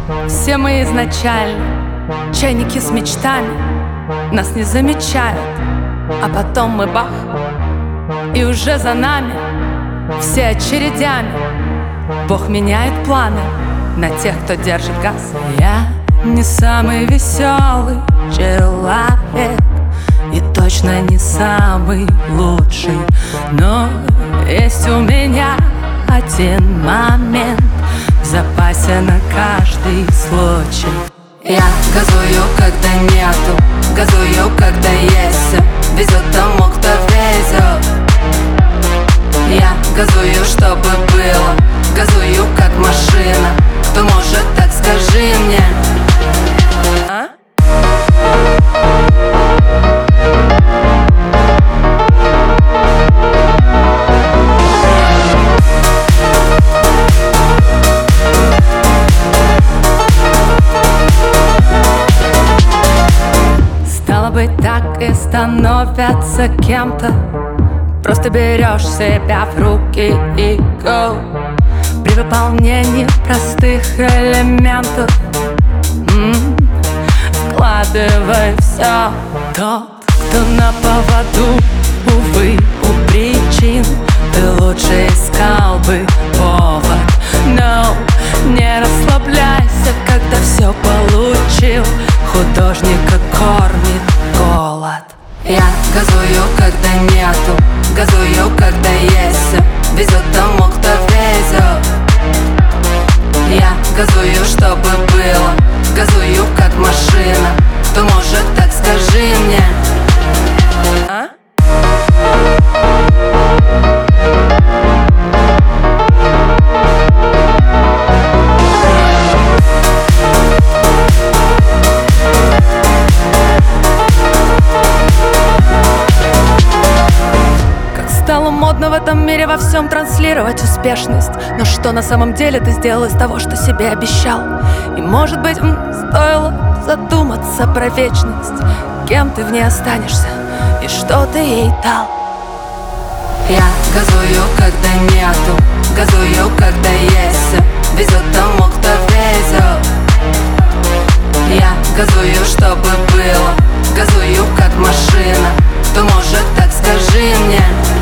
Все мы изначально чайники с мечтами, нас не замечают, а потом мы бах, и уже за нами все очередями. Бог меняет планы на тех, кто держит газ. Я не самый веселый человек и точно не самый лучший, но есть у меня один момент в запасе на каждый случай. Я газую, когда нету, газую, когда есть. Везет тому, кто везет. Я газую, чтобы было, газую, как машина. Кто может, так скажи мне. Стало быть, так и становятся кем-то. Просто берешь себя в руки и go. При выполнении простых элементов вкладывай все. Тот, кто на поводу, увы, у причин, ты лучше искал бы повод. Но не расслабляйся, когда все получил. Художника кормит голод. Я газую, когда нету, газую, когда есть. Везет тому, кто везет. Я газую, чтобы было, газую, как машина. Кто может, так скажи мне. Стало модно в этом мире во всем транслировать успешность. Но что на самом деле ты сделал из того, что себе обещал? И может быть, стоило задуматься про вечность. Кем ты в ней останешься и что ты ей дал? Я газую, когда нету, газую, когда есть. Везет тому, кто везет. Я газую, чтобы было, газую, как машина. Кто может, так скажи мне.